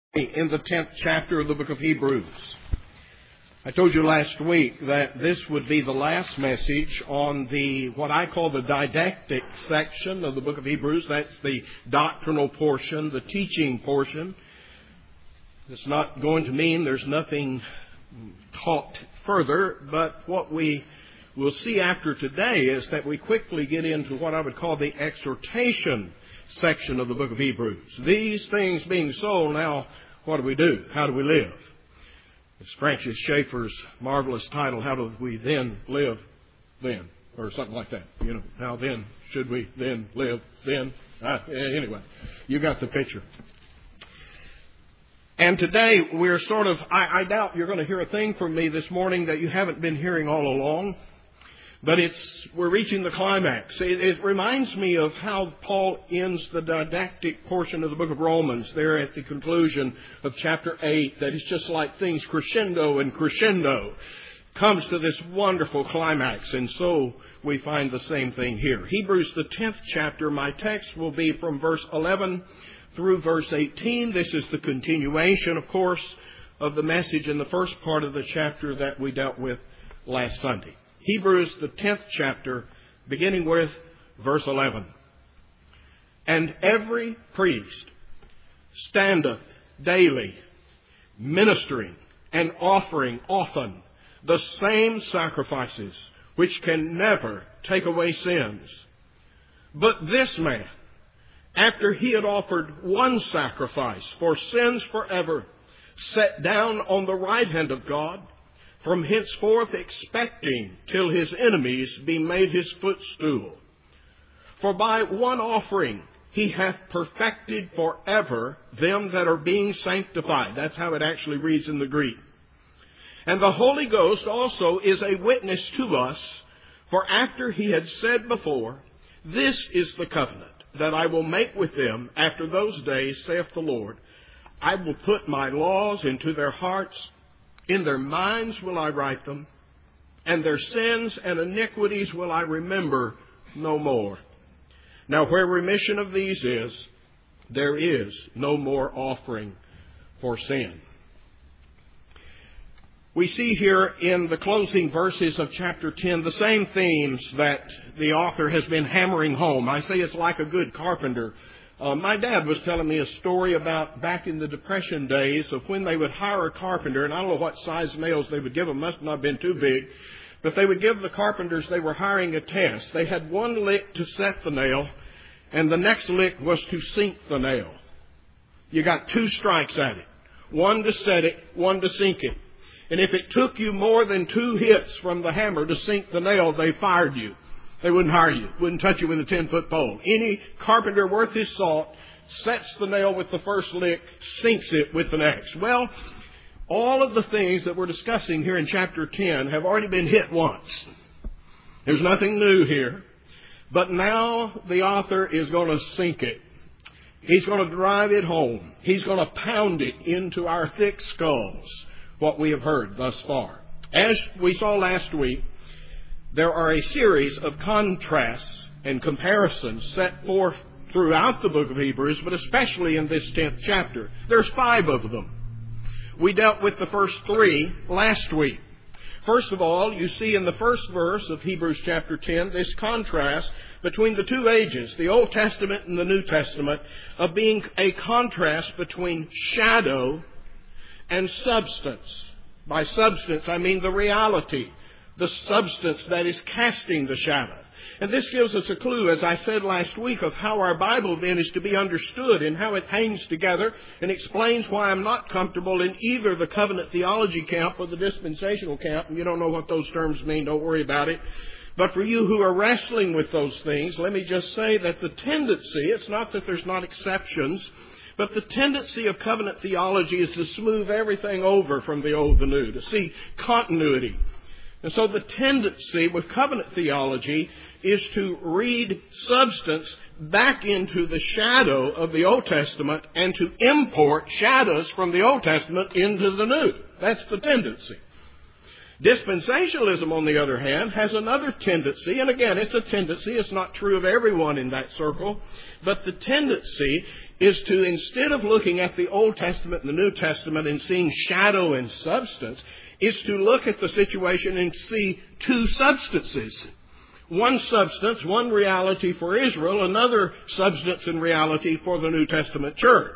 In the 10th chapter of the book of Hebrews. I told you last week that this would be the last message on what I call the didactic section of the book of Hebrews. That's the doctrinal portion, the teaching portion. It's not going to mean there's nothing taught further, but what we will see after today is that we quickly get into what I would call the exhortation section of the book of Hebrews. These things being so, now what do we do? How do we live? It's Francis Schaeffer's marvelous title, How Do We Then Live Then? Or something like that. You know, how then should we then live then? Anyway, you got the picture. And today we're I doubt you're going to hear a thing from me this morning that you haven't been hearing all along. But we're reaching the climax. It reminds me of how Paul ends the didactic portion of the book of Romans there at the conclusion of chapter 8, that it's just like things crescendo and crescendo comes to this wonderful climax. And so we find the same thing here. Hebrews, the 10th chapter, my text will be from verse 11 through verse 18. This is the continuation, of course, of the message in the first part of the chapter that we dealt with last Sunday. Hebrews, the 10th chapter, beginning with verse 11. And every priest standeth daily, ministering and offering often the same sacrifices, which can never take away sins. But this man, after he had offered one sacrifice for sins forever, sat down on the right hand of God, from henceforth expecting till his enemies be made his footstool. For by one offering he hath perfected forever them that are being sanctified. That's how it actually reads in the Greek. And the Holy Ghost also is a witness to us, for after he had said before, This is the covenant that I will make with them after those days, saith the Lord. I will put my laws into their hearts, in their minds will I write them, and their sins and iniquities will I remember no more. Now where remission of these is, there is no more offering for sin. We see here in the closing verses of chapter 10 the same themes that the author has been hammering home. I say it's like a good carpenter. My dad was telling me a story about back in the Depression days of when they would hire a carpenter, and I don't know what size nails they would give them, must not have been too big, but they would give the carpenters they were hiring a test. They had one lick to set the nail, and the next lick was to sink the nail. You got 2 strikes at it. One to set it, one to sink it. And if it took you more than 2 hits from the hammer to sink the nail, they fired you. They wouldn't hire you, wouldn't touch you with a 10-foot pole. Any carpenter worth his salt sets the nail with the first lick, sinks it with the next. Well, all of the things that we're discussing here in chapter 10 have already been hit once. There's nothing new here. But now the author is going to sink it. He's going to drive it home. He's going to pound it into our thick skulls, what we have heard thus far. As we saw last week, there are a series of contrasts and comparisons set forth throughout the book of Hebrews, but especially in this 10th chapter. There's 5 of them. We dealt with the first 3 last week. First of all, you see in the first verse of Hebrews chapter 10 this contrast between the 2 ages, the Old Testament and the New Testament, of being a contrast between shadow and substance. By substance, I mean the reality, the substance that is casting the shadow. And this gives us a clue, as I said last week, of how our Bible then is to be understood and how it hangs together, and explains why I'm not comfortable in either the covenant theology camp or the dispensational camp. And you don't know what those terms mean, don't worry about it. But for you who are wrestling with those things, let me just say that the tendency, it's not that there's not exceptions, but the tendency of covenant theology is to smooth everything over from the old to the new, to see continuity. And so the tendency with covenant theology is to read substance back into the shadow of the Old Testament and to import shadows from the Old Testament into the New. That's the tendency. Dispensationalism, on the other hand, has another tendency, and again, it's a tendency, it's not true of everyone in that circle, but the tendency is to, instead of looking at the Old Testament and the New Testament and seeing shadow and substance, is to look at the situation and see two substances. One substance, one reality for Israel, another substance and reality for the New Testament church.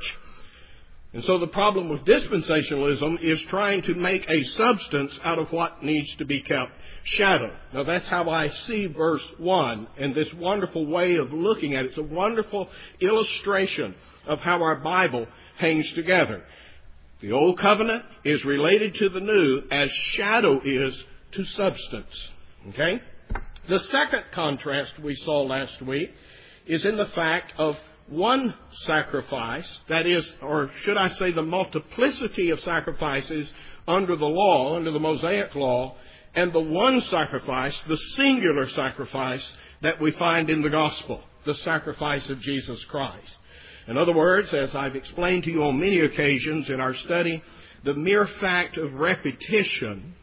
And so the problem with dispensationalism is trying to make a substance out of what needs to be kept shadow. Now that's how I see verse 1 and this wonderful way of looking at it. It's a wonderful illustration of how our Bible hangs together. The Old Covenant is related to the New as shadow is to substance. Okay? The second contrast we saw last week is in the fact of one sacrifice, that is, or should I say the multiplicity of sacrifices under the law, under the Mosaic law, and the one sacrifice, the singular sacrifice that we find in the gospel, the sacrifice of Jesus Christ. In other words, as I've explained to you on many occasions in our study, the mere fact of repetition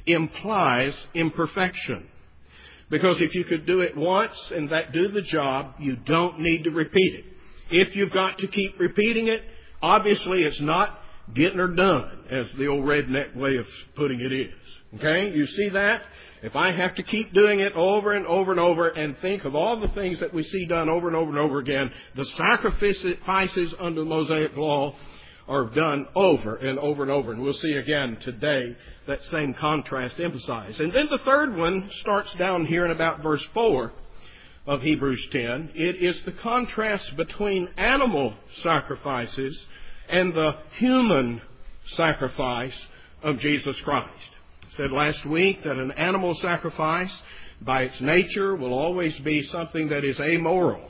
implies imperfection. Because if you could do it once and that do the job, you don't need to repeat it. If you've got to keep repeating it, obviously it's not getting her done, as the old redneck way of putting it is. Okay? You see that? If I have to keep doing it over and over and over and think of all the things that we see done over and over and over again, the sacrifices under the Mosaic law are done over and over and over. And we'll see again today that same contrast emphasized. And then the third one starts down here in about verse 4 of Hebrews 10. It is the contrast between animal sacrifices and the human sacrifice of Jesus Christ. I said last week that an animal sacrifice, by its nature, will always be something that is amoral.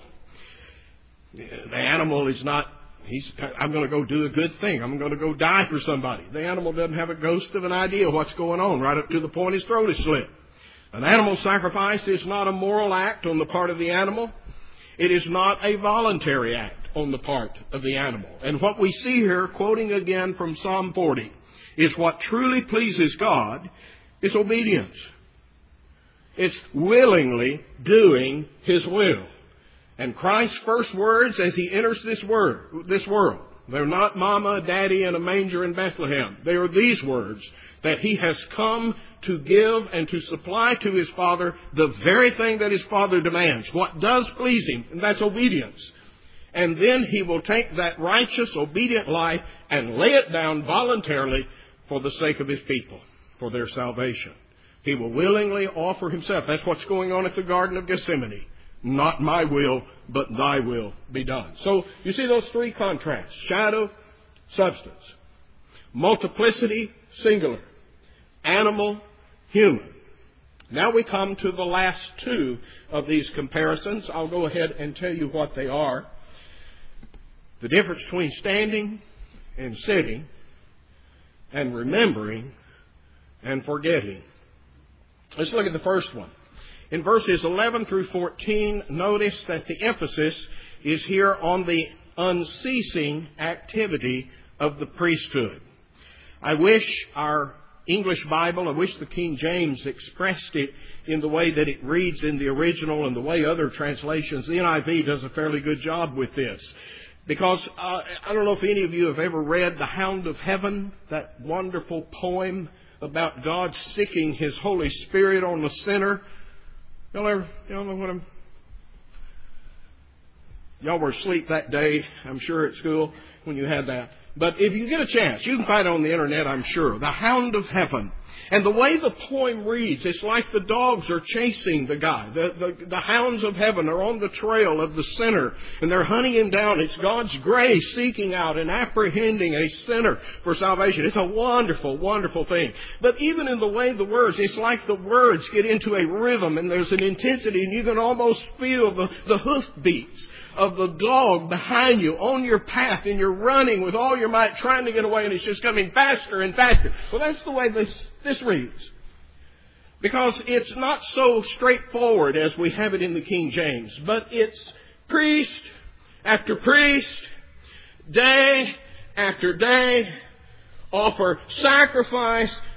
The animal is not, I'm going to go do a good thing. I'm going to go die for somebody. The animal doesn't have a ghost of an idea what's going on, right up to the point his throat is slit. An animal sacrifice is not a moral act on the part of the animal. It is not a voluntary act on the part of the animal. And what we see here, quoting again from Psalm 40, is what truly pleases God is obedience. It's willingly doing His will. And Christ's first words as He enters this world, they're not mama, daddy, and a manger in Bethlehem. They are these words, that He has come to give and to supply to His Father the very thing that His Father demands, what does please Him, and that's obedience. And then He will take that righteous, obedient life and lay it down voluntarily for the sake of His people, for their salvation. He will willingly offer Himself. That's what's going on at the Garden of Gethsemane. Not my will, but Thy will be done. So you see those three contrasts. Shadow, substance. Multiplicity, singular. Animal, human. Now we come to the last two of these comparisons. I'll go ahead and tell you what they are. The difference between standing and sitting and remembering and forgetting. Let's look at the first one. In verses 11 through 14, notice that the emphasis is here on the unceasing activity of the priesthood. I wish our English Bible, I wish the King James expressed it in the way that it reads in the original and the way other translations. The NIV does a fairly good job with this. Because I don't know if any of you have ever read The Hound of Heaven, that wonderful poem about God sticking His Holy Spirit on the sinner. Y'all know what y'all were asleep that day, I'm sure, at school when you had that. But if you get a chance, you can find it on the internet, I'm sure. The Hound of Heaven. And the way the poem reads, it's like the dogs are chasing the guy. The hounds of heaven are on the trail of the sinner, and they're hunting him down. It's God's grace seeking out and apprehending a sinner for salvation. It's a wonderful, wonderful thing. But even in the way the words, it's like the words get into a rhythm, and there's an intensity, and you can almost feel the hoof beats of the dog behind you on your path, and you're running with all your might trying to get away, and it's just coming faster and faster. Well, that's the way this reads. Because it's not so straightforward as we have it in the King James, but it's priest after priest, day after day, offer sacrifice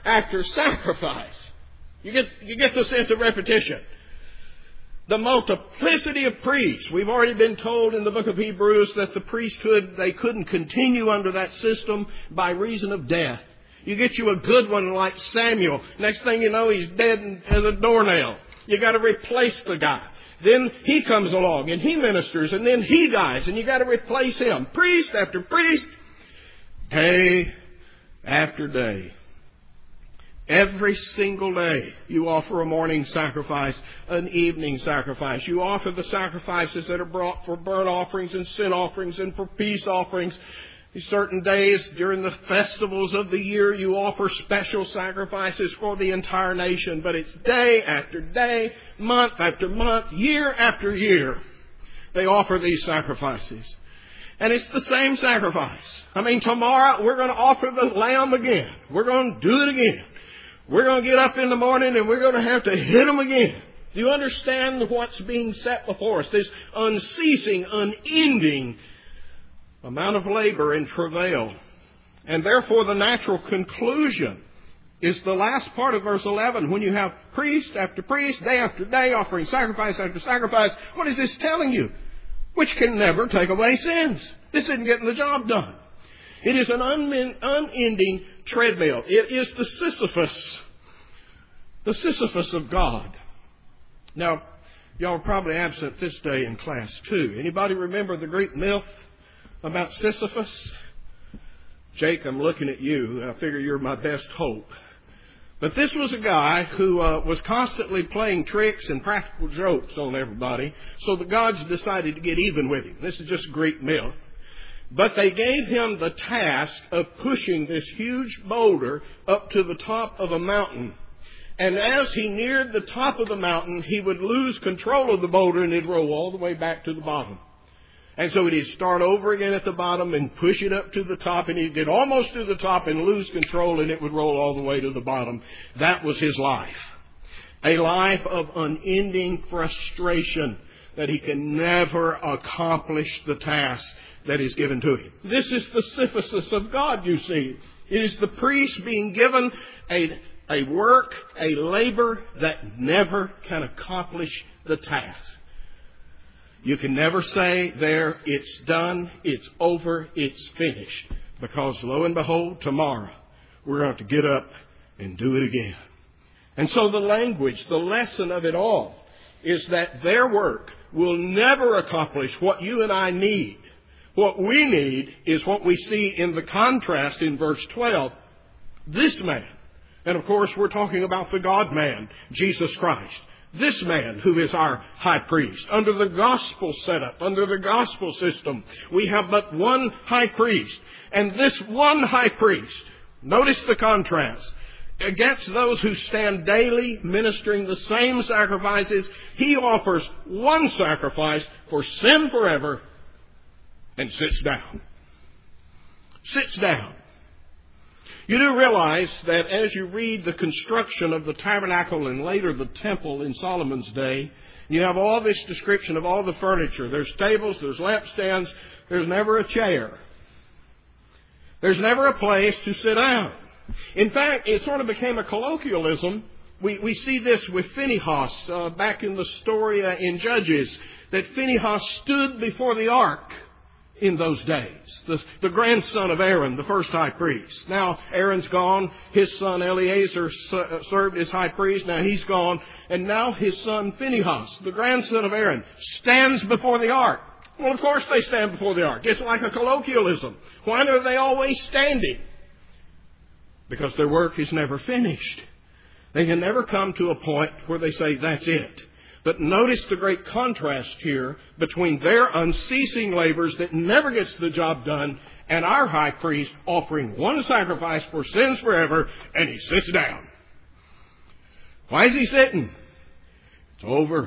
after sacrifice. You get the sense of repetition. The multiplicity of priests. We've already been told in the book of Hebrews that the priesthood, they couldn't continue under that system by reason of death. You get you a good one like Samuel. Next thing you know, he's dead as a doornail. You got to replace the guy. Then he comes along and he ministers, and then he dies, and you got to replace him. Priest after priest, day after day. Every single day you offer a morning sacrifice, an evening sacrifice. You offer the sacrifices that are brought for burnt offerings and sin offerings and for peace offerings. Certain days during the festivals of the year you offer special sacrifices for the entire nation. But it's day after day, month after month, year after year. They offer these sacrifices. And it's the same sacrifice. I mean, tomorrow we're going to offer the lamb again. We're going to do it again. We're going to get up in the morning and we're going to have to hit them again. Do you understand what's being set before us? This unceasing, unending amount of labor and travail. And therefore the natural conclusion is the last part of verse 11. When you have priest after priest, day after day, offering sacrifice after sacrifice, what is this telling you? Which can never take away sins. This isn't getting the job done. It is an unending treadmill. It is the Sisyphus of God. Now, y'all are probably absent this day in class too. Anybody remember the Greek myth about Sisyphus? Jake, I'm looking at you. I figure you're my best hope. But this was a guy who was constantly playing tricks and practical jokes on everybody. So the gods decided to get even with him. This is just a Greek myth. But they gave him the task of pushing this huge boulder up to the top of a mountain. And as he neared the top of the mountain, he would lose control of the boulder and it'd roll all the way back to the bottom. And so he'd start over again at the bottom and push it up to the top, and he'd get almost to the top and lose control, and it would roll all the way to the bottom. That was his life. A life of unending frustration that he can never accomplish the task that is given to him. This is the Sisyphus of God, you see. It is the priest being given a work, a labor that never can accomplish the task. You can never say there, it's done, it's over, it's finished. Because lo and behold, tomorrow, we're going to have to get up and do it again. And so the language, the lesson of it all, is that their work will never accomplish what you and I need. What we need is what we see in the contrast in verse 12. This man, and of course we're talking about the God-man, Jesus Christ. This man who is our high priest. Under the gospel setup, under the gospel system, we have but one high priest. And this one high priest, notice the contrast. Against those who stand daily ministering the same sacrifices, he offers one sacrifice for sin forever and sits down. Sits down. You do realize that as you read the construction of the tabernacle and later the temple in Solomon's day, you have all this description of all the furniture. There's tables, there's lampstands, there's never a chair. There's never a place to sit down. In fact, it sort of became a colloquialism. We see this with Phinehas back in the story in Judges, that Phinehas stood before the ark in those days. The grandson of Aaron, the first high priest. Now Aaron's gone. His son Eleazar served as high priest. Now he's gone. And now his son Phinehas, the grandson of Aaron, stands before the ark. Well, of course they stand before the ark. It's like a colloquialism. Why are they always standing? Because their work is never finished. They can never come to a point where they say, that's it. But notice the great contrast here between their unceasing labors that never gets the job done and our high priest offering one sacrifice for sins forever, and he sits down. Why is he sitting? It's over.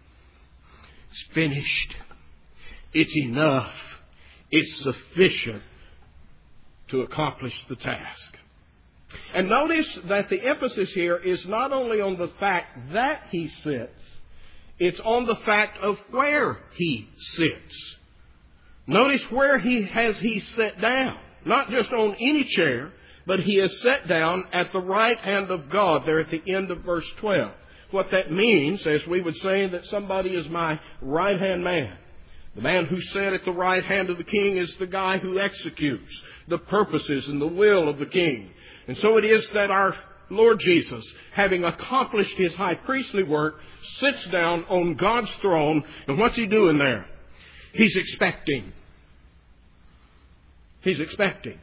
It's finished. It's enough. It's sufficient to accomplish the task. And notice that the emphasis here is not only on the fact that he sits, it's on the fact of where he sits. Notice where he sat down. Not just on any chair. but He is set down at the right hand of God, there at the end of verse 12. What that means, as we would say, that somebody is my right-hand man. The man who's set at the right hand of the king is the guy who executes the purposes and the will of the king. And so it is that our Lord Jesus, having accomplished His high priestly work, sits down on God's throne. And what's He doing there? He's expecting. He's expecting.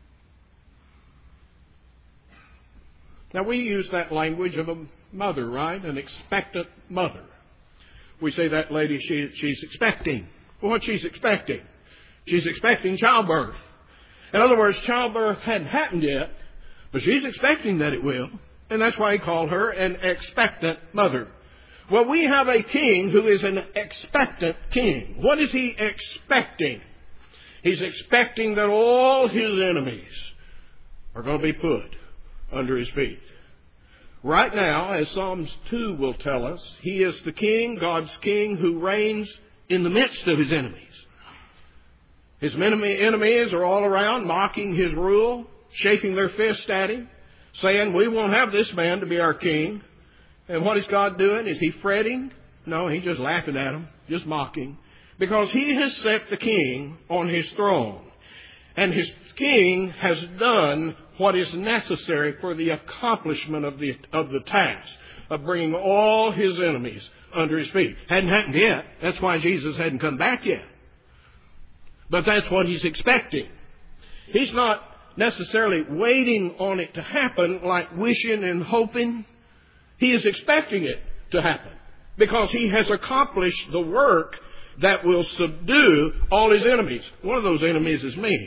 Now we use that language of a mother, right? An expectant mother. We say that lady, she's expecting. Well, what she's expecting? She's expecting childbirth. In other words, childbirth hadn't happened yet, but she's expecting that it will. And that's why He called her an expectant mother. Well, we have a king who is an expectant king. What is He expecting? He's expecting that all His enemies are going to be put under His feet. Right now, as Psalms 2 will tell us, He is the king, God's king, who reigns in the midst of His enemies. His enemies are all around, mocking His rule, shaking their fist at Him, saying, we won't have this man to be our king. And what is God doing? Is He fretting? No, He's just laughing at them, just mocking. Because He has set the king on His throne. And His king has done what is necessary for the accomplishment of the task of bringing all His enemies under His feet. Hadn't happened yet. That's why Jesus hadn't come back yet. But that's what He's expecting. He's not necessarily waiting on it to happen like wishing and hoping. He is expecting it to happen because He has accomplished the work that will subdue all His enemies. One of those enemies is me.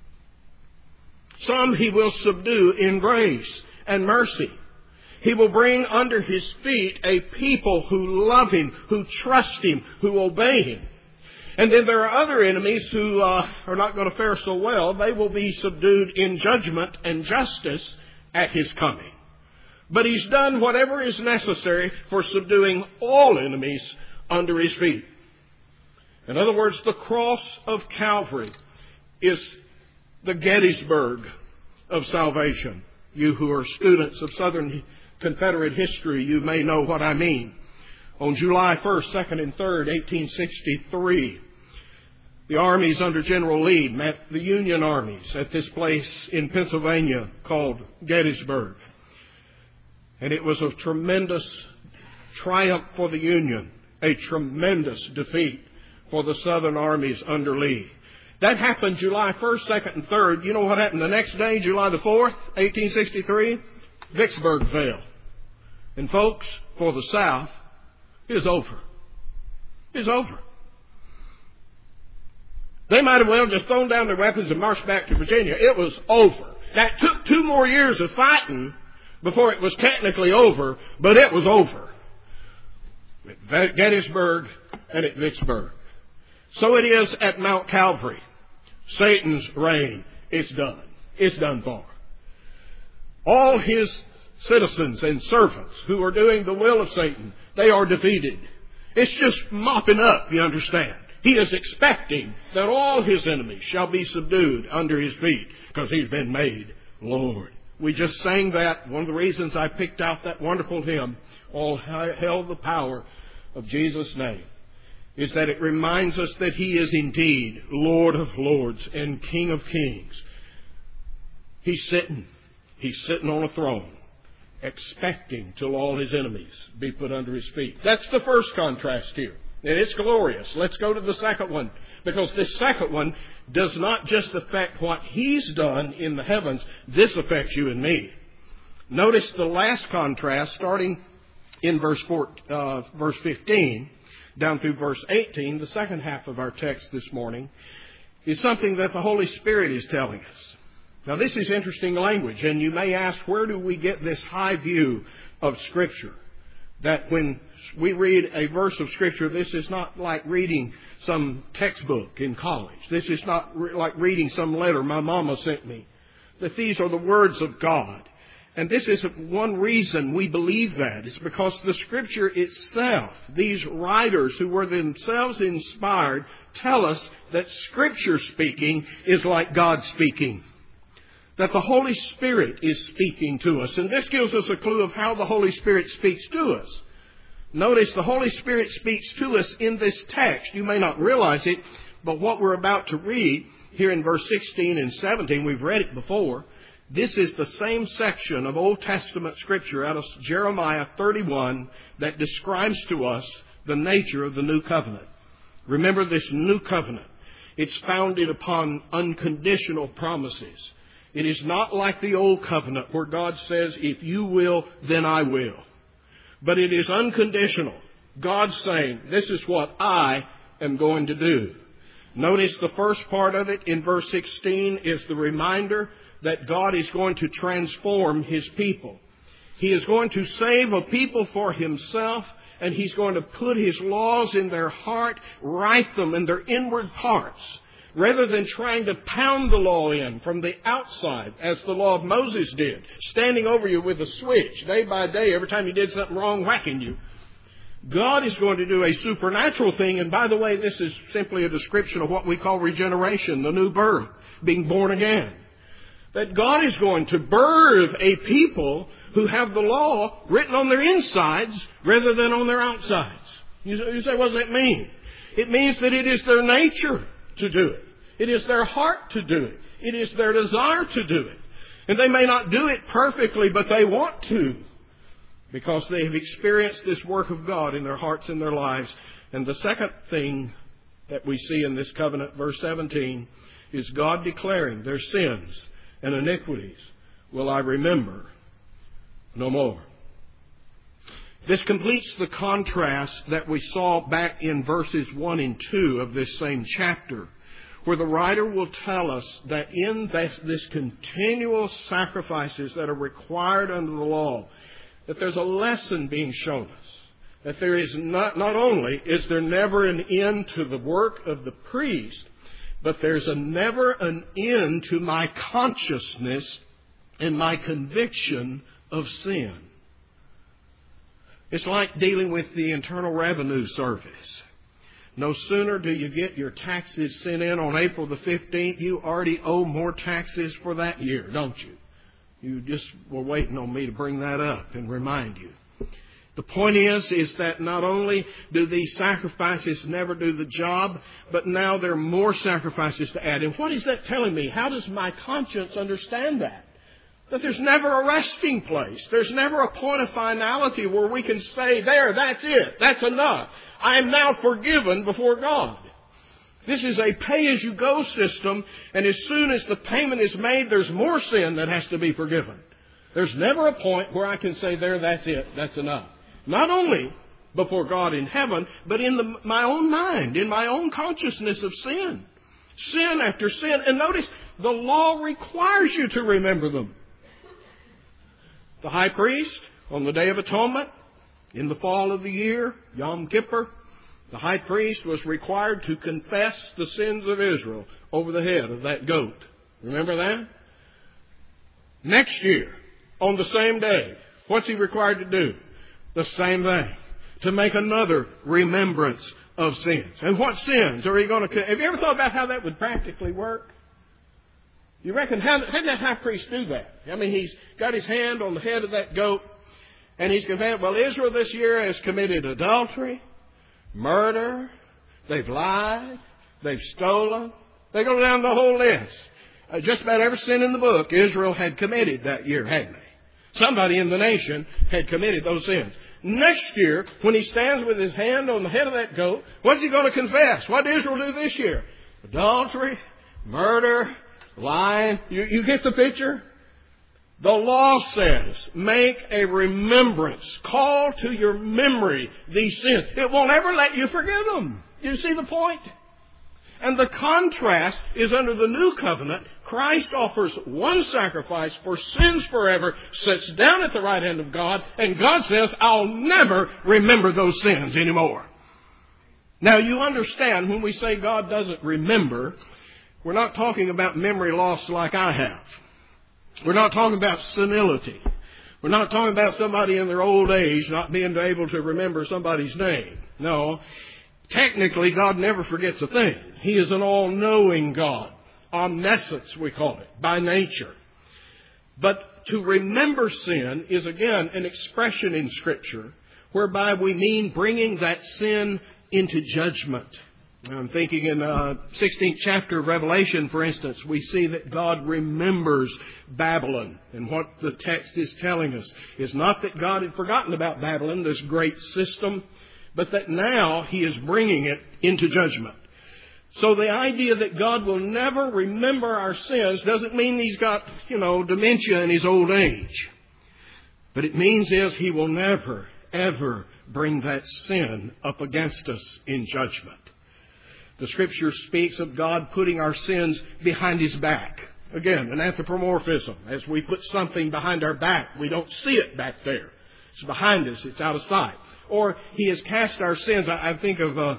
Some He will subdue in grace and mercy. He will bring under His feet a people who love Him, who trust Him, who obey Him. And then there are other enemies who are not going to fare so well. They will be subdued in judgment and justice at His coming. But He's done whatever is necessary for subduing all enemies under His feet. In other words, the cross of Calvary is the Gettysburg of salvation. You who are students of Southern Confederate history, you may know what I mean. On July 1st, 2nd, and 3rd, 1863, the armies under General Lee met the Union armies at this place in Pennsylvania called Gettysburg. And it was a tremendous triumph for the Union, a tremendous defeat for the Southern armies under Lee. That happened July 1st, 2nd, and 3rd. You know what happened the next day, July the 4th, 1863? Vicksburg fell. And folks, for the South, it's over. It's over. They might have well just thrown down their weapons and marched back to Virginia. It was over. That took 2 more years of fighting before it was technically over, but it was over. At Gettysburg and at Vicksburg. So it is at Mount Calvary. Satan's reign, it's done. It's done for. All his citizens and servants who are doing the will of Satan, they are defeated. It's just mopping up, you understand. He is expecting that all his enemies shall be subdued under his feet because he's been made Lord. We just sang that. One of the reasons I picked out that wonderful hymn, All Hail the Power of Jesus' Name, is that it reminds us that He is indeed Lord of Lords and King of Kings. He's sitting on a throne, expecting till all His enemies be put under His feet. That's the first contrast here. And it's glorious. Let's go to the second one, because this second one does not just affect what He's done in the heavens. This affects you and me. Notice the last contrast, starting in verse 15, down through verse 18, the second half of our text this morning, is something that the Holy Spirit is telling us. Now, this is interesting language, and you may ask, where do we get this high view of Scripture? That when we read a verse of Scripture, this is not like reading some textbook in college. This is not like reading some letter my mama sent me. That these are the words of God. And this is one reason we believe that. It's because the Scripture itself, these writers who were themselves inspired, tell us that Scripture speaking is like God speaking. that the Holy Spirit is speaking to us. And this gives us a clue of how the Holy Spirit speaks to us. Notice the Holy Spirit speaks to us in this text. You may not realize it, but what we're about to read here in verse 16 and 17, we've read it before. This is the same section of Old Testament Scripture out of Jeremiah 31 that describes to us the nature of the new covenant. Remember this new covenant. It's founded upon unconditional promises. It is not like the old covenant where God says, if you will, then I will. But it is unconditional. God saying, this is what I am going to do. Notice the first part of it in verse 16 is the reminder that God is going to transform His people. He is going to save a people for Himself, and He's going to put His laws in their heart, write them in their inward parts, rather than trying to pound the law in from the outside, as the law of Moses did, standing over you with a switch day by day, every time you did something wrong, whacking you. God is going to do a supernatural thing, and by the way, this is simply a description of what we call regeneration, the new birth, being born again. That God is going to birth a people who have the law written on their insides rather than on their outsides. You say, what does that mean? It means that it is their nature to do it. It is their heart to do it. It is their desire to do it. And they may not do it perfectly, but they want to, because they have experienced this work of God in their hearts and their lives. And the second thing that we see in this covenant, verse 17, is God declaring their sins and iniquities will I remember no more. This completes the contrast that we saw back in verses 1 and 2 of this same chapter, where the writer will tell us that in this continual sacrifices that are required under the law, that there's a lesson being shown us. That there is not only is there never an end to the work of the priest, but there's never an end to my consciousness and my conviction of sin. It's like dealing with the Internal Revenue Service. No sooner do you get your taxes sent in on April the 15th, you already owe more taxes for that year, don't you? You just were waiting on me to bring that up and remind you. The point is that not only do these sacrifices never do the job, but now there are more sacrifices to add. And what is that telling me? How does my conscience understand that? That there's never a resting place. There's never a point of finality where we can say, there, that's it. That's enough. I am now forgiven before God. This is a pay-as-you-go system, and as soon as the payment is made, there's more sin that has to be forgiven. There's never a point where I can say, there, that's it. That's enough. Not only before God in heaven, but in my own mind, in my own consciousness of sin. Sin after sin. And notice, the law requires you to remember them. The high priest, on the Day of Atonement, in the fall of the year, Yom Kippur, the high priest was required to confess the sins of Israel over the head of that goat. Remember that? Next year, on the same day, what's he required to do? The same thing. To make another remembrance of sins. And what sins are he going to... Have you ever thought about how that would practically work? You reckon, how did that high priest do that? I mean, he's got his hand on the head of that goat, and he's confessed, well, Israel this year has committed adultery, murder, they've lied, they've stolen. They go down the whole list. Just about every sin in the book Israel had committed that year, hadn't they? Somebody in the nation had committed those sins. Next year, when he stands with his hand on the head of that goat, what's he going to confess? What did Israel do this year? Adultery, murder, lying. You get the picture? The law says, make a remembrance. Call to your memory these sins. It won't ever let you forget them. You see the point? And the contrast is under the new covenant. Christ offers one sacrifice for sins forever, sits down at the right hand of God, and God says, I'll never remember those sins anymore. Now you understand when we say God doesn't remember, we're not talking about memory loss like I have. We're not talking about senility. We're not talking about somebody in their old age not being able to remember somebody's name. No. Technically, God never forgets a thing. He is an all-knowing God. Omniscience, we call it, by nature. But to remember sin is again an expression in Scripture whereby we mean bringing that sin into judgment. I'm thinking in 16th chapter of Revelation, for instance, we see that God remembers Babylon. And what the text is telling us is not that God had forgotten about Babylon, this great system, but that now He is bringing it into judgment. So the idea that God will never remember our sins doesn't mean He's got, dementia in His old age. But it means He will never, ever bring that sin up against us in judgment. The Scripture speaks of God putting our sins behind His back. Again, an anthropomorphism. As we put something behind our back, we don't see it back there. It's behind us. It's out of sight. Or He has cast our sins. I think of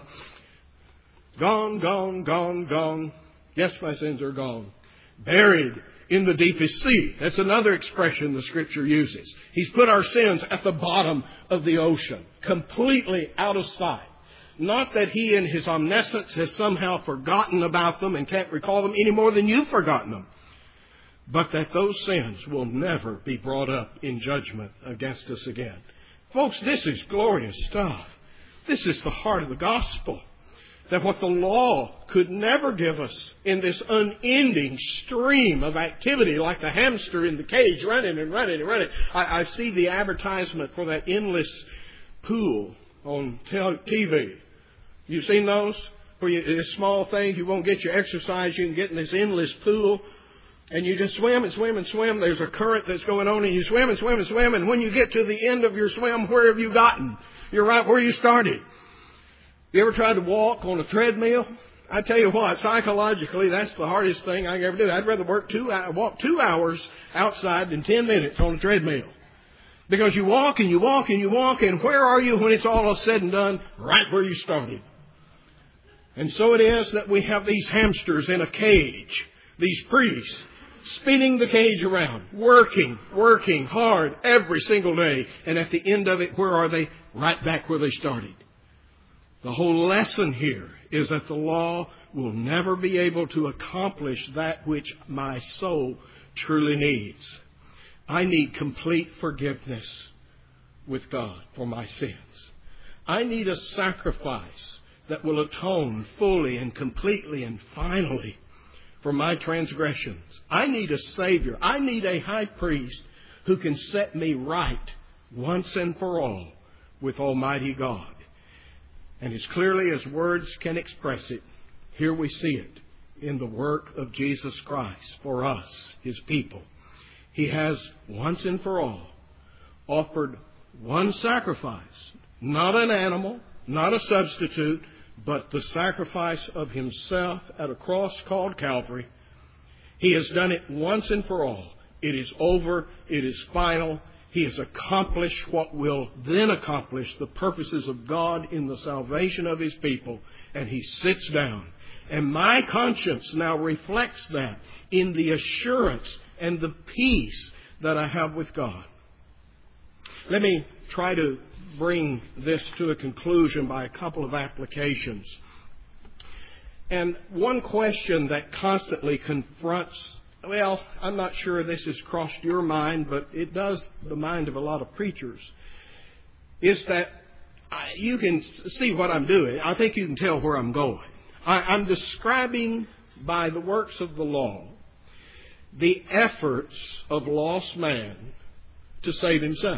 gone, gone, gone, gone. Yes, my sins are gone. Buried in the deepest sea. That's another expression the Scripture uses. He's put our sins at the bottom of the ocean, completely out of sight. Not that He in His omniscience has somehow forgotten about them and can't recall them any more than you've forgotten them. But that those sins will never be brought up in judgment against us again. Folks, this is glorious stuff. This is the heart of the gospel. That what the law could never give us in this unending stream of activity, like the hamster in the cage running and running and running. I see the advertisement for that endless pool on TV. You've seen those? Where it's small things, you won't get your exercise, you can get in this endless pool. And you just swim and swim and swim. There's a current that's going on and you swim and swim and swim. And when you get to the end of your swim, where have you gotten? You're right where you started. You ever tried to walk on a treadmill? I tell you what, psychologically, that's the hardest thing I can ever do. I'd rather walk 2 hours outside than 10 minutes on a treadmill. Because you walk and you walk and you walk, and where are you when it's all said and done? Right where you started. And so it is that we have these hamsters in a cage, these priests, spinning the cage around, working hard every single day. And at the end of it, where are they? Right back where they started. The whole lesson here is that the law will never be able to accomplish that which my soul truly needs. I need complete forgiveness with God for my sins. I need a sacrifice that will atone fully and completely and finally for my transgressions. I need a Savior. I need a high priest who can set me right once and for all with Almighty God. And as clearly as words can express it, here we see it in the work of Jesus Christ for us, His people. He has once and for all offered one sacrifice, not an animal, not a substitute, but the sacrifice of Himself at a cross called Calvary. He has done it once and for all. It is over. It is final. He has accomplished what will then accomplish the purposes of God in the salvation of His people. And He sits down. And my conscience now reflects that in the assurance and the peace that I have with God. Let me try to bring this to a conclusion by a couple of applications. And one question that constantly confronts, well, I'm not sure this has crossed your mind, but it does the mind of a lot of preachers, is that you can see what I'm doing. I think you can tell where I'm going. I'm describing by the works of the law the efforts of lost man to save himself.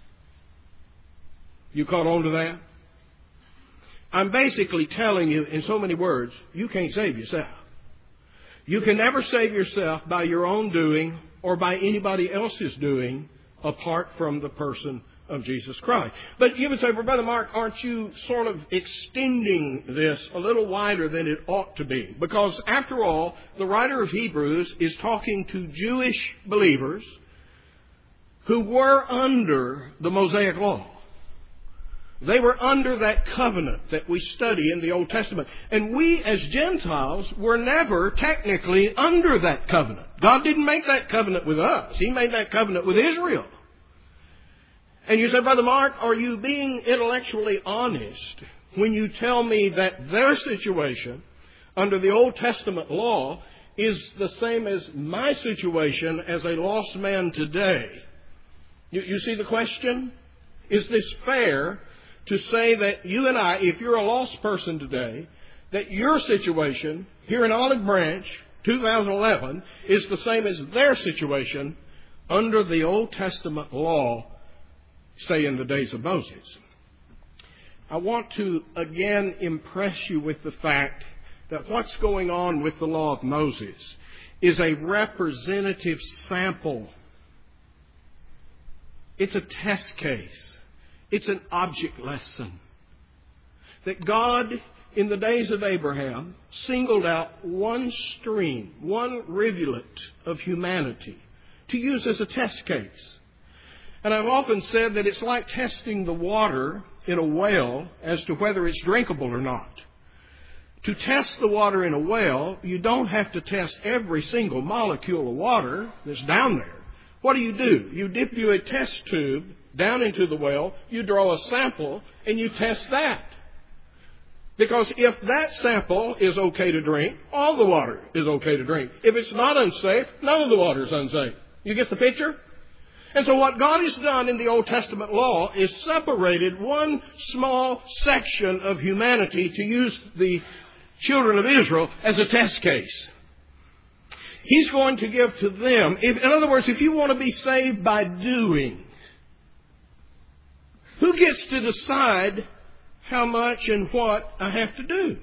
You caught on to that? I'm basically telling you in so many words, you can't save yourself. You can never save yourself by your own doing or by anybody else's doing apart from the person of Jesus Christ. But you would say, well, Brother Mark, aren't you sort of extending this a little wider than it ought to be? Because after all, the writer of Hebrews is talking to Jewish believers who were under the Mosaic law. They were under that covenant that we study in the Old Testament. And we as Gentiles were never technically under that covenant. God didn't make that covenant with us. He made that covenant with Israel. And you say, Brother Mark, are you being intellectually honest when you tell me that their situation under the Old Testament law is the same as my situation as a lost man today. You see the question? Is this fair to say that you and I, if you're a lost person today, that your situation here in Olive Branch, 2011, is the same as their situation under the Old Testament law, say in the days of Moses? I want to again impress you with the fact that what's going on with the law of Moses is a representative sample. It's a test case. It's an object lesson. That God, in the days of Abraham, singled out one stream, one rivulet of humanity to use as a test case. And I've often said that it's like testing the water in a well as to whether it's drinkable or not. To test the water in a well, you don't have to test every single molecule of water that's down there. What do? You dip a test tube down into the well, you draw a sample, and you test that. Because if that sample is okay to drink, all the water is okay to drink. If it's not unsafe, none of the water is unsafe. You get the picture? And so what God has done in the Old Testament law is separated one small section of humanity to use the children of Israel as a test case. He's going to give to them. In other words, if you want to be saved by doing, who gets to decide how much and what I have to do?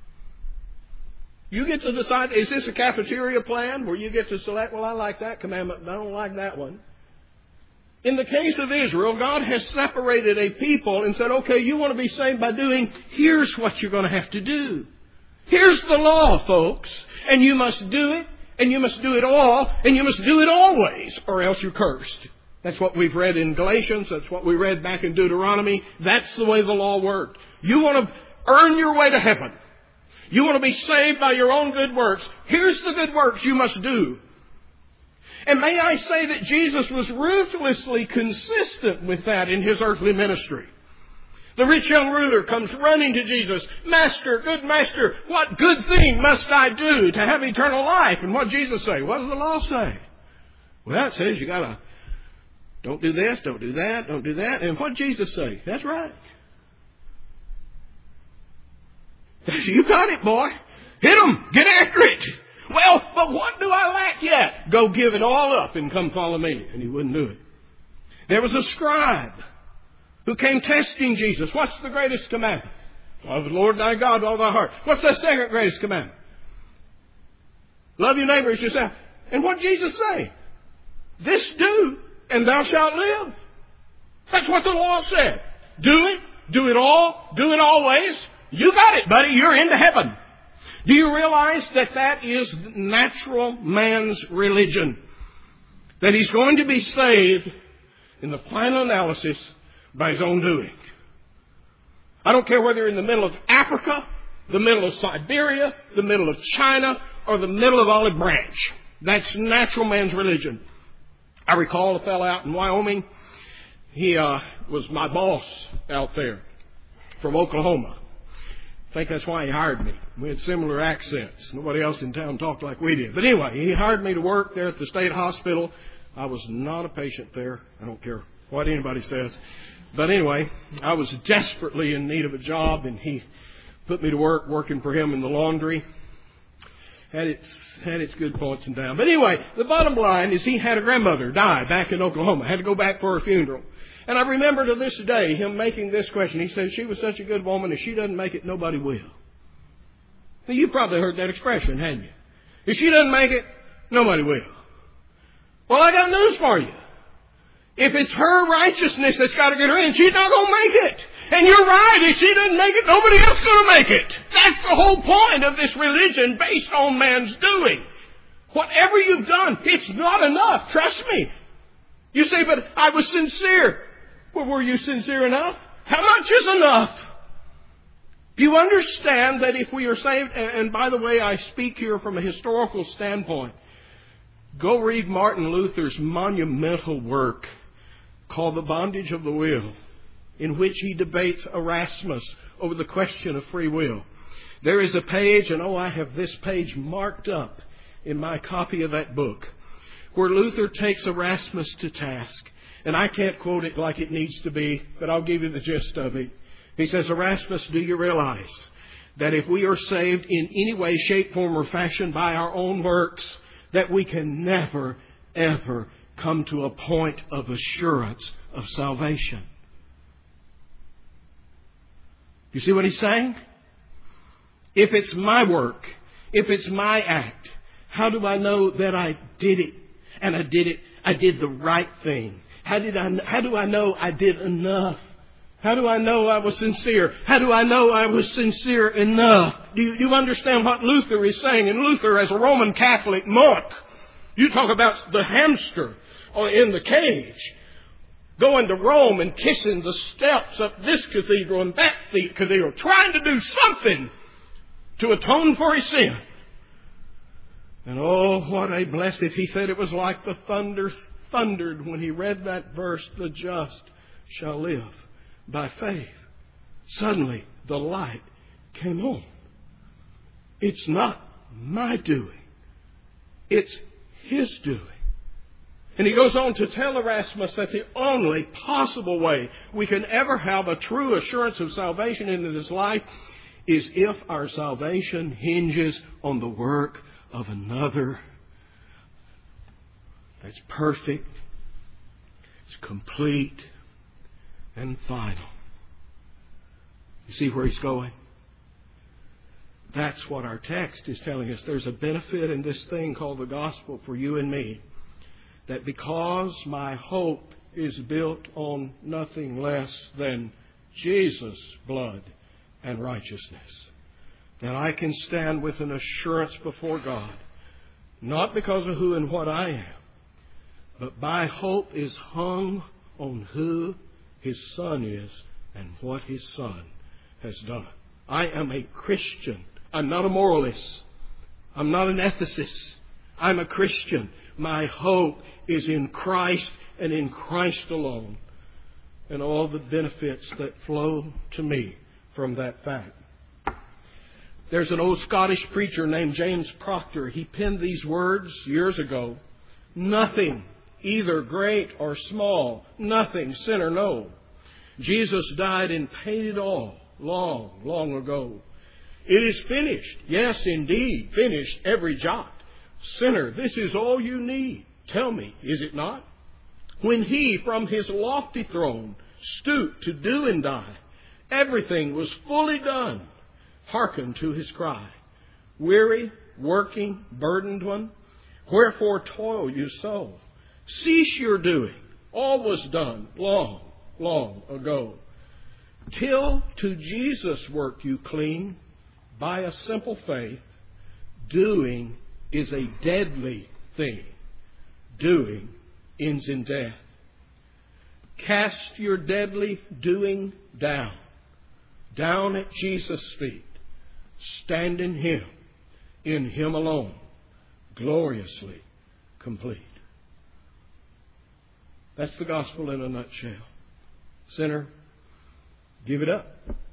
You get to decide, is this a cafeteria plan where you get to select, well, I like that commandment, but I don't like that one. In the case of Israel, God has separated a people and said, okay, you want to be saved by doing, here's what you're going to have to do. Here's the law, folks. And you must do it, and you must do it all, and you must do it always, or else you're cursed. That's what we've read in Galatians. That's what we read back in Deuteronomy. That's the way the law worked. You want to earn your way to heaven. You want to be saved by your own good works. Here's the good works you must do. And may I say that Jesus was ruthlessly consistent with that in His earthly ministry. The rich young ruler comes running to Jesus. Master, good master, what good thing must I do to have eternal life? And what did Jesus say? What does the law say? Well, it says you got to don't do this, don't do that, don't do that. And what did Jesus say? That's right. You got it, boy. Hit 'em. Get after it. Well, but what do I lack yet? Go give it all up and come follow me. And he wouldn't do it. There was a scribe who came testing Jesus. What's the greatest commandment? Love the Lord thy God with all thy heart. What's the second greatest commandment? Love your neighbor as yourself. And what did Jesus say? This do, and thou shalt live. That's what the law said. Do it. Do it all. Do it always. You got it, buddy. You're into heaven. Do you realize that that is natural man's religion? That he's going to be saved in the final analysis by his own doing. I don't care whether you're in the middle of Africa, the middle of Siberia, the middle of China, or the middle of Olive Branch. That's natural man's religion. I recall a fellow out in Wyoming. He was my boss out there from Oklahoma. I think that's why he hired me. We had similar accents. Nobody else in town talked like we did. But anyway, he hired me to work there at the state hospital. I was not a patient there. I don't care what anybody says. But anyway, I was desperately in need of a job, and he put me to work working for him in the laundry. Had its good points and downs. But anyway, the bottom line is he had a grandmother die back in Oklahoma. Had to go back for her funeral. And I remember to this day him making this question. He said, she was such a good woman, if she doesn't make it, nobody will. Now, you probably heard that expression, hadn't you? If she doesn't make it, nobody will. Well, I got news for you. If it's her righteousness that's got to get her in, she's not going to make it. And you're right. If she doesn't make it, nobody else is going to make it. That's the whole point of this religion based on man's doing. Whatever you've done, it's not enough. Trust me. You say, but I was sincere. Well, were you sincere enough? How much is enough? Do you understand that if we are saved, and by the way, I speak here from a historical standpoint. Go read Martin Luther's monumental work called The Bondage of the Will, in which he debates Erasmus over the question of free will. There is a page, and I have this page marked up in my copy of that book where Luther takes Erasmus to task. And I can't quote it like it needs to be, but I'll give you the gist of it. He says, Erasmus, do you realize that if we are saved in any way, shape, form, or fashion by our own works, that we can never, ever come to a point of assurance of salvation? You see what he's saying? If it's my work, if it's my act, how do I know that I did it? And I did the right thing. How do I know I did enough? How do I know I was sincere? How do I know I was sincere enough? Do you understand what Luther is saying? And Luther, as a Roman Catholic monk, you talk about the hamster in the cage, going to Rome and kissing the steps of this cathedral and that cathedral, trying to do something to atone for his sin. And oh, what a blessed, he said it was like the thunder thundered when he read that verse, the just shall live by faith. Suddenly the light came on. It's not my doing. It's his doing. And he goes on to tell Erasmus that the only possible way we can ever have a true assurance of salvation in this life is if our salvation hinges on the work of another that's perfect, it's complete, and final. You see where he's going? That's what our text is telling us. There's a benefit in this thing called the gospel for you and me. That because my hope is built on nothing less than Jesus' blood and righteousness, that I can stand with an assurance before God, not because of who and what I am, but my hope is hung on who His Son is and what His Son has done. I am a Christian. I'm not a moralist. I'm not an ethicist. I'm a Christian. My hope is in Christ and in Christ alone, and all the benefits that flow to me from that fact. There's an old Scottish preacher named James Proctor. He penned these words years ago. Nothing, either great or small, nothing, sin or no. Jesus died and paid it all long, long ago. It is finished. Yes, indeed, finished every jot. Sinner, this is all you need. Tell me, is it not? When He from His lofty throne stooped to do and die, everything was fully done. Hearken to His cry. Weary, working, burdened one, wherefore toil you so? Cease your doing. All was done long, long ago. Till to Jesus' work you cling, by a simple faith, doing is a deadly thing. Doing ends in death. Cast your deadly doing down at Jesus' feet. Stand in Him alone, gloriously complete. That's the gospel in a nutshell. Sinner, give it up.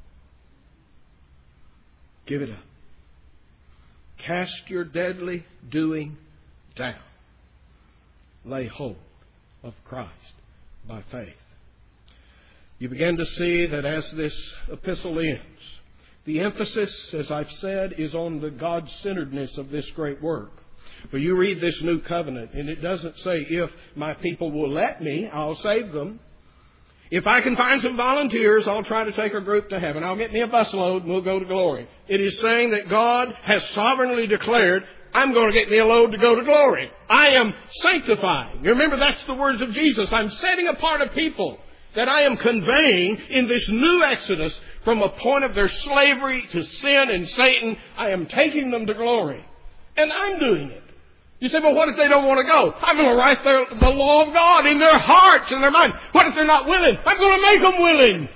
Give it up. Cast your deadly doing down. Lay hold of Christ by faith. You begin to see that as this epistle ends, the emphasis, as I've said, is on the God-centeredness of this great work. But you read this new covenant, and it doesn't say, if my people will let me, I'll save them. If I can find some volunteers, I'll try to take a group to heaven. I'll get me a busload and we'll go to glory. It is saying that God has sovereignly declared, I'm going to get me a load to go to glory. I am sanctifying. You remember, that's the words of Jesus. I'm setting apart a people that I am conveying in this new Exodus from a point of their slavery to sin and Satan. I am taking them to glory. And I'm doing it. You say, well, what if they don't want to go? I'm going to write the law of God in their hearts and their minds. What if they're not willing? I'm going to make them willing.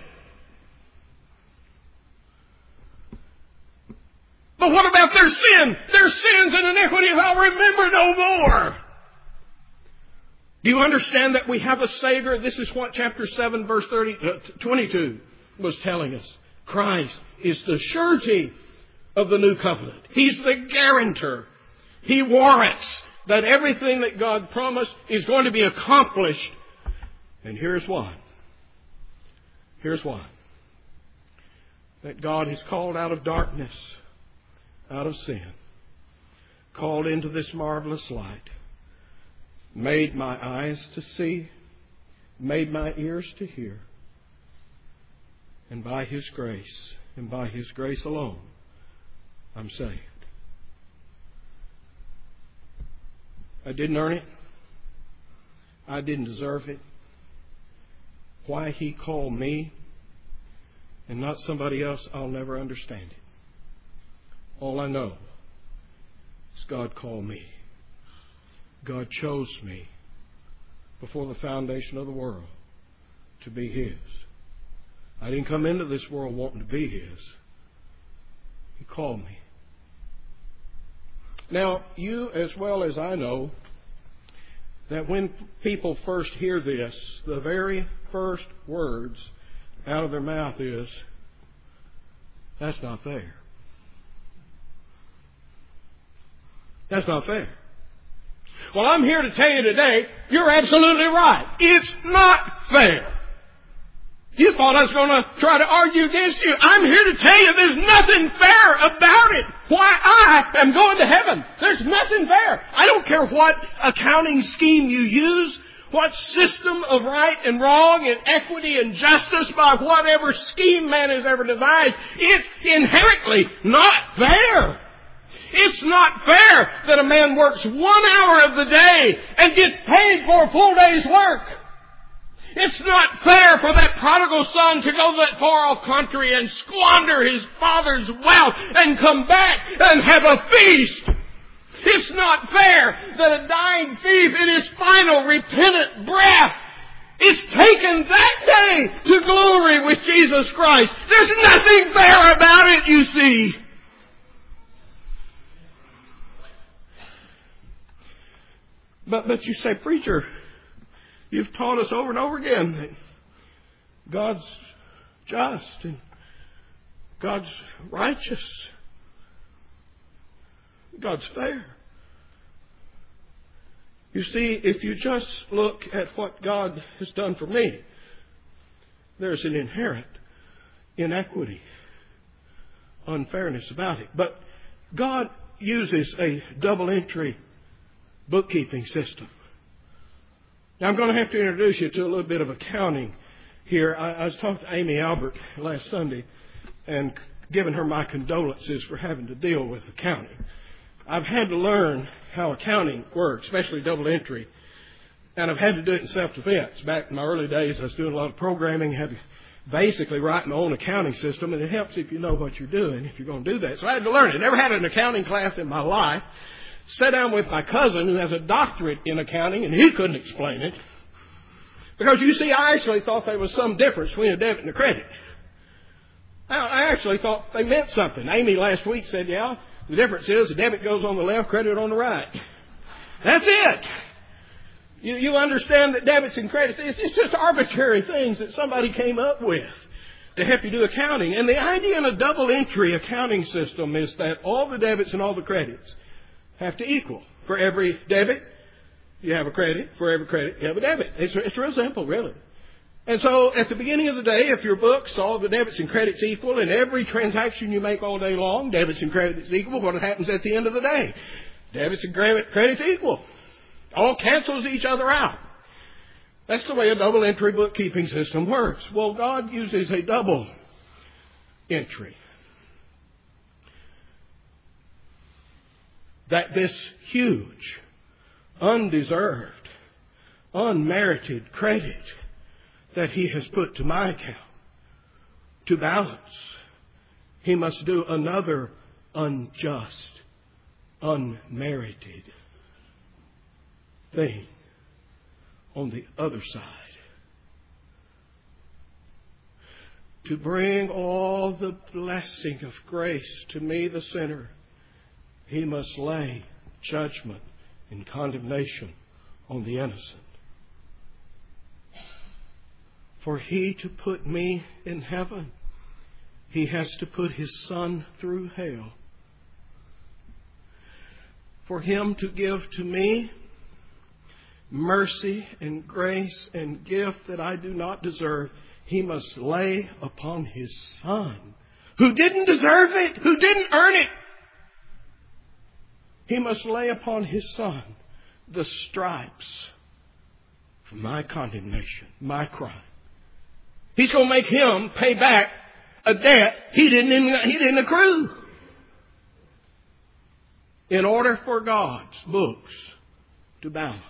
But what about their sin? Their sins and iniquities I'll remember no more. Do you understand that we have a Savior? This is what chapter 7, verse 22 was telling us. Christ is the surety of the new covenant. He's the guarantor. He warrants that everything that God promised is going to be accomplished. And here's why. Here's why. That God has called out of darkness, out of sin, called into this marvelous light, made my eyes to see, made my ears to hear. And by His grace, and by His grace alone, I'm saved. I didn't earn it. I didn't deserve it. Why He called me and not somebody else, I'll never understand it. All I know is God called me. God chose me before the foundation of the world to be His. I didn't come into this world wanting to be His. He called me. Now, you as well as I know that when people first hear this, the very first words out of their mouth is, "That's not fair. That's not fair." Well, I'm here to tell you today, you're absolutely right. It's not fair. You thought I was going to try to argue against you. I'm here to tell you there's nothing fair about it. Why I am going to heaven. There's nothing fair. I don't care what accounting scheme you use, what system of right and wrong and equity and justice by whatever scheme man has ever devised. It's inherently not fair. It's not fair that a man works 1 hour of the day and gets paid for a full day's work. It's not fair for that prodigal son to go that far off country and squander his father's wealth and come back and have a feast. It's not fair that a dying thief in his final repentant breath is taken that day to glory with Jesus Christ. There's nothing fair about it, you see. But you say, "Preacher, you've taught us over and over again that God's just and God's righteous. God's fair." You see, if you just look at what God has done for me, there's an inherent inequity, unfairness about it. But God uses a double entry bookkeeping system. Now, I'm going to have to introduce you to a little bit of accounting here. I was talking to Amy Albert last Sunday and giving her my condolences for having to deal with accounting. I've had to learn how accounting works, especially double entry, and I've had to do it in self-defense. Back in my early days, I was doing a lot of programming, had to basically write my own accounting system, and it helps if you know what you're doing, if you're going to do that. So I had to learn it. Never had an accounting class in my life. Sat down with my cousin who has a doctorate in accounting, and he couldn't explain it. Because, you see, I actually thought there was some difference between a debit and a credit. I actually thought they meant something. Amy last week said, "Yeah, the difference is the debit goes on the left, credit on the right." That's it. You understand that debits and credits, it's just arbitrary things that somebody came up with to help you do accounting. And the idea in a double entry accounting system is that all the debits and all the credits have to equal. For every debit, you have a credit. For every credit, you have a debit. It's real simple, really. And so at the beginning of the day, if your books, all the debits and credits equal, and every transaction you make all day long, debits and credits equal, what happens at the end of the day? Debits and credits equal. All cancels each other out. That's the way a double entry bookkeeping system works. Well, God uses a double entry. That this huge, undeserved, unmerited credit that He has put to my account, to balance, He must do another unjust, unmerited thing on the other side. To bring all the blessing of grace to me, the sinner, He must lay judgment and condemnation on the innocent. For He to put me in heaven, He has to put His Son through hell. for Him to give to me mercy and grace and gift that I do not deserve, He must lay upon His Son, who didn't deserve it, who didn't earn it. He must lay upon His Son the stripes for my condemnation, my crime. He's going to make Him pay back a debt He didn't accrue. In order for God's books to balance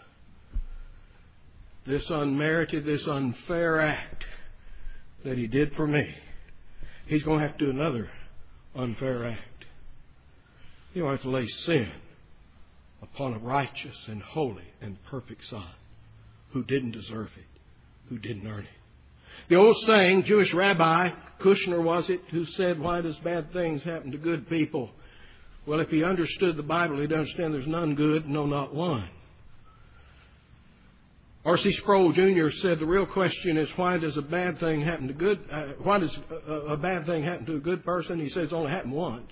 this unmerited, this unfair act that He did for me, He's going to have to do another unfair act. He's going to have to lay sin upon a righteous and holy and perfect Son who didn't deserve it, who didn't earn it. The old saying, Jewish rabbi, Kushner was it, who said, why does bad things happen to good people? Well, if he understood the Bible, he'd understand there's none good, no, not one. R.C. Sproul Jr. said the real question is, why does a bad thing happen to a bad thing happen to a good person? He says it's only happened once.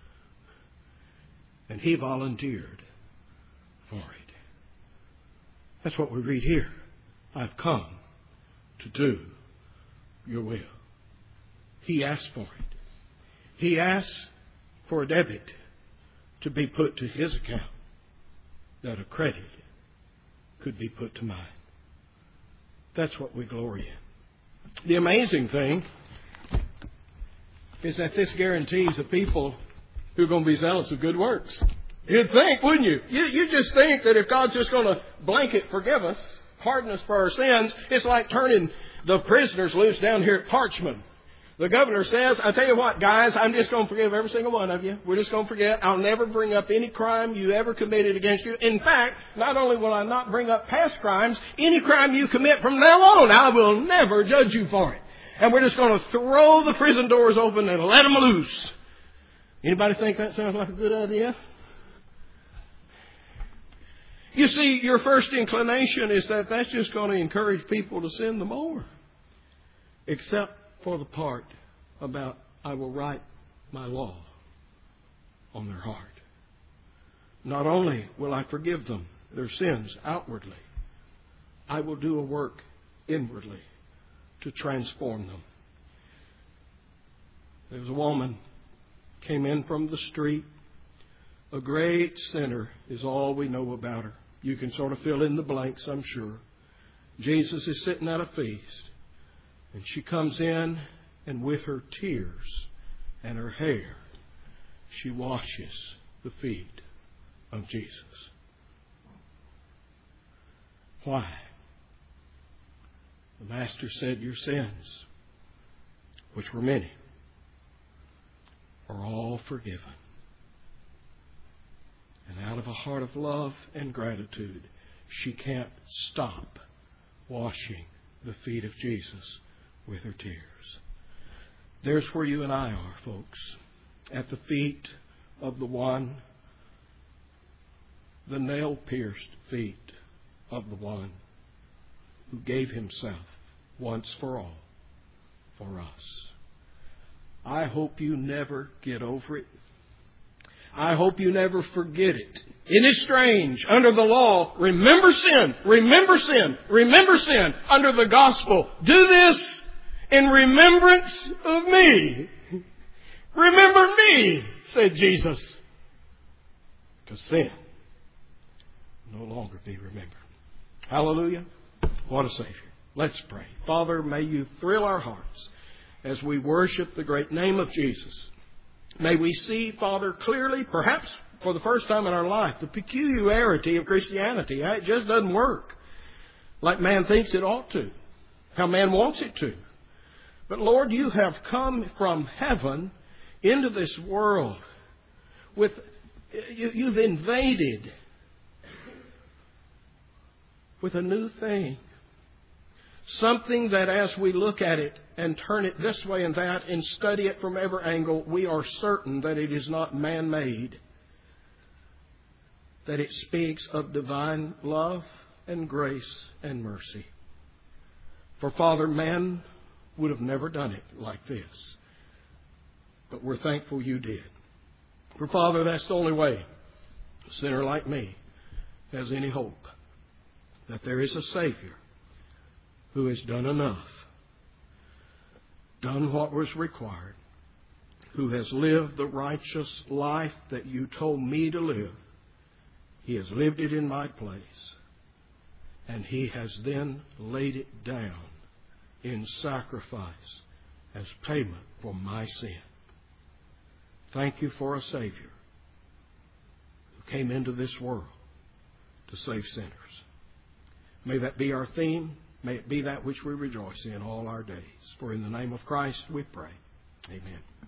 And he volunteered for it. That's what we read here. I've come to do your will. He asked for it. He asked for a debit to be put to His account, that a credit could be put to mine. That's what we glory in. The amazing thing is that this guarantees the people who are going to be zealous of good works. You'd think, wouldn't you? You just think that if God's just going to blanket forgive us, pardon us for our sins, it's like turning the prisoners loose down here at Parchman. The governor says, I tell you what, guys, I'm just going to forgive every single one of you. We're just going to forget. I'll never bring up any crime you ever committed against you. In fact, not only will I not bring up past crimes, any crime you commit from now on, I will never judge you for it. And we're just going to throw the prison doors open and let them loose. Anybody think that sounds like a good idea? You see, your first inclination is that that's just going to encourage people to sin the more. Except for the part about, I will write my law on their heart. Not only will I forgive them their sins outwardly, I will do a work inwardly to transform them. There was a woman came in from the street. A great sinner is all we know about her. You can sort of fill in the blanks, I'm sure. Jesus is sitting at a feast. And she comes in, and with her tears and her hair, she washes the feet of Jesus. Why? The Master said, your sins, which were many, are all forgiven. And out of a heart of love and gratitude, she can't stop washing the feet of Jesus with her tears. There's where you and I are, folks. At the feet of the one, the nail-pierced feet of the one who gave Himself once for all for us. I hope you never get over it. I hope you never forget it. It is strange. Under the law, remember sin, remember sin, remember sin. Under the gospel, do this in remembrance of me. Remember me, said Jesus. Because sin no longer be remembered. Hallelujah. What a Savior. Let's pray. Father, may you thrill our hearts as we worship the great name of Jesus. May we see, Father, clearly, perhaps for the first time in our life, the peculiarity of Christianity. It just doesn't work like man thinks it ought to, how man wants it to. But Lord, you have come from heaven into this world you've invaded with a new thing. Something that as we look at it and turn it this way and that and study it from every angle, we are certain that it is not man-made. That it speaks of divine love and grace and mercy. For Father, man would have never done it like this. But we're thankful you did. For Father, that's the only way a sinner like me has any hope that there is a Savior who has done enough, done what was required, who has lived the righteous life that you told me to live. He has lived it in my place. And He has then laid it down in sacrifice as payment for my sin. Thank you for a Savior who came into this world to save sinners. May that be our theme. May it be that which we rejoice in all our days. For in the name of Christ we pray. Amen.